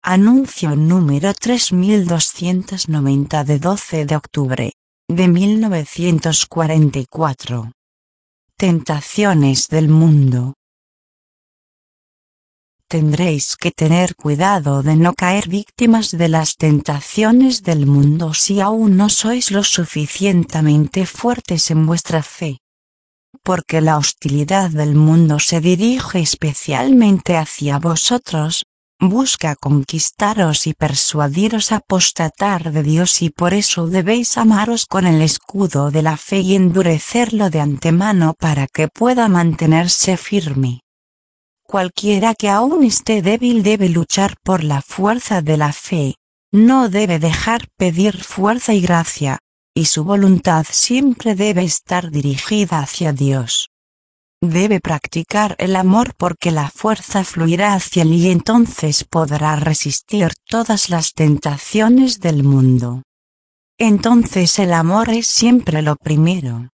Anuncio número 3290 de 12 de octubre de 1944. Tentaciones del mundo. Tendréis que tener cuidado de no caer víctimas de las tentaciones del mundo si aún no sois lo suficientemente fuertes en vuestra fe. Porque la hostilidad del mundo se dirige especialmente hacia vosotros, busca conquistaros y persuadiros a apostatar de Dios, y por eso debéis amaros con el escudo de la fe y endurecerlo de antemano para que pueda mantenerse firme. Cualquiera que aún esté débil debe luchar por la fuerza de la fe, no debe dejar pedir fuerza y gracia, y su voluntad siempre debe estar dirigida hacia Dios. Debe practicar el amor porque la fuerza fluirá hacia él y entonces podrá resistir todas las tentaciones del mundo. Entonces el amor es siempre lo primero.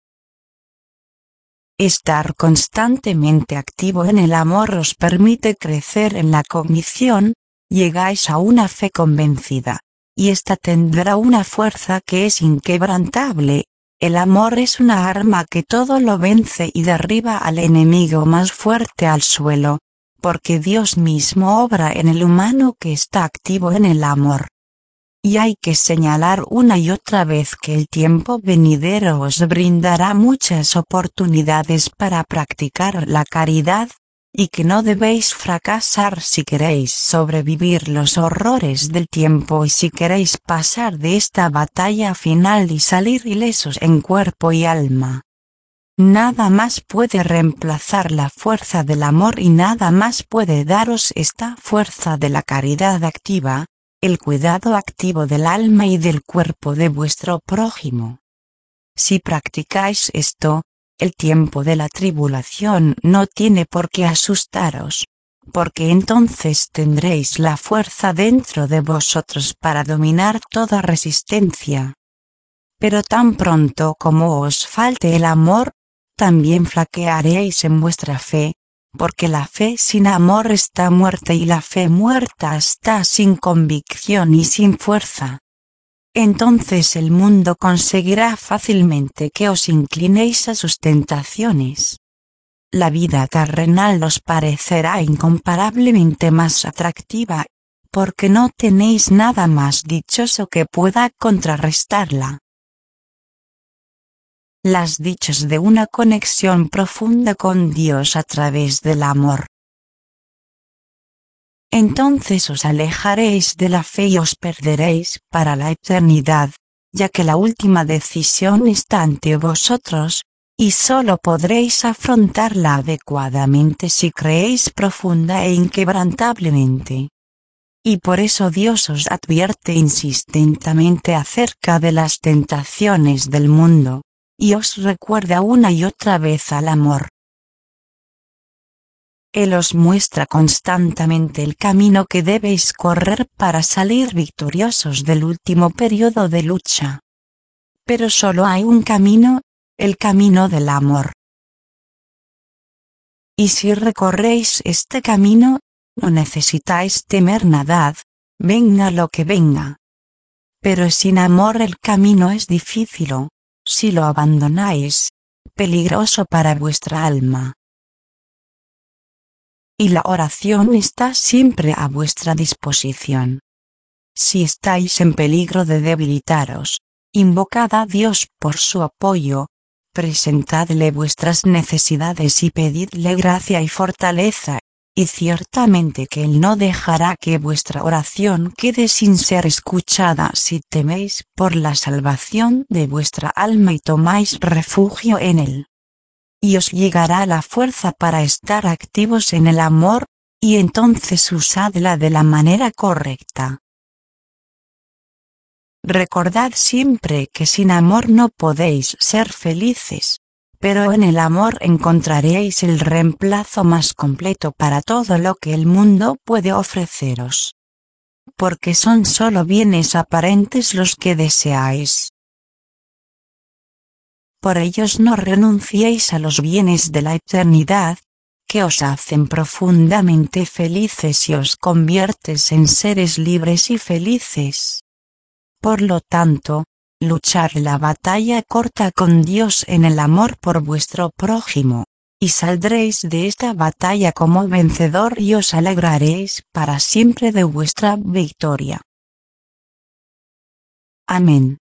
Estar constantemente activo en el amor os permite crecer en la cognición, llegáis a una fe convencida, y ésta tendrá una fuerza que es inquebrantable. El amor es una arma que todo lo vence y derriba al enemigo más fuerte al suelo, porque Dios mismo obra en el humano que está activo en el amor. Y hay que señalar una y otra vez que el tiempo venidero os brindará muchas oportunidades para practicar la caridad, y que no debéis fracasar si queréis sobrevivir los horrores del tiempo y si queréis pasar de esta batalla final y salir ilesos en cuerpo y alma. Nada más puede reemplazar la fuerza del amor y nada más puede daros esta fuerza de la caridad activa, el cuidado activo del alma y del cuerpo de vuestro prójimo. Si practicáis esto, el tiempo de la tribulación no tiene por qué asustaros, porque entonces tendréis la fuerza dentro de vosotros para dominar toda resistencia. Pero tan pronto como os falte el amor, también flaquearéis en vuestra fe, porque la fe sin amor está muerta y la fe muerta está sin convicción y sin fuerza. Entonces el mundo conseguirá fácilmente que os inclinéis a sus tentaciones. La vida terrenal os parecerá incomparablemente más atractiva, porque no tenéis nada más dichoso que pueda contrarrestarla. Las dichas de una conexión profunda con Dios a través del amor. Entonces os alejaréis de la fe y os perderéis para la eternidad, ya que la última decisión está ante vosotros, y solo podréis afrontarla adecuadamente si creéis profunda e inquebrantablemente. Y por eso Dios os advierte insistentemente acerca de las tentaciones del mundo, y os recuerda una y otra vez al amor. Él os muestra constantemente el camino que debéis correr para salir victoriosos del último periodo de lucha. Pero solo hay un camino, el camino del amor. Y si recorréis este camino, no necesitáis temer nada, venga lo que venga. Pero sin amor el camino es difícil o, si lo abandonáis, peligroso para vuestra alma. Y la oración está siempre a vuestra disposición. Si estáis en peligro de debilitaros, invocad a Dios por su apoyo, presentadle vuestras necesidades y pedidle gracia y fortaleza, y ciertamente que Él no dejará que vuestra oración quede sin ser escuchada si teméis por la salvación de vuestra alma y tomáis refugio en Él. Y os llegará la fuerza para estar activos en el amor, y entonces usadla de la manera correcta. Recordad siempre que sin amor no podéis ser felices, pero en el amor encontraréis el reemplazo más completo para todo lo que el mundo puede ofreceros. Porque son solo bienes aparentes los que deseáis. Por ellos no renunciéis a los bienes de la eternidad, que os hacen profundamente felices y os conviertes en seres libres y felices. Por lo tanto, luchar la batalla corta con Dios en el amor por vuestro prójimo, y saldréis de esta batalla como vencedor y os alegraréis para siempre de vuestra victoria. Amén.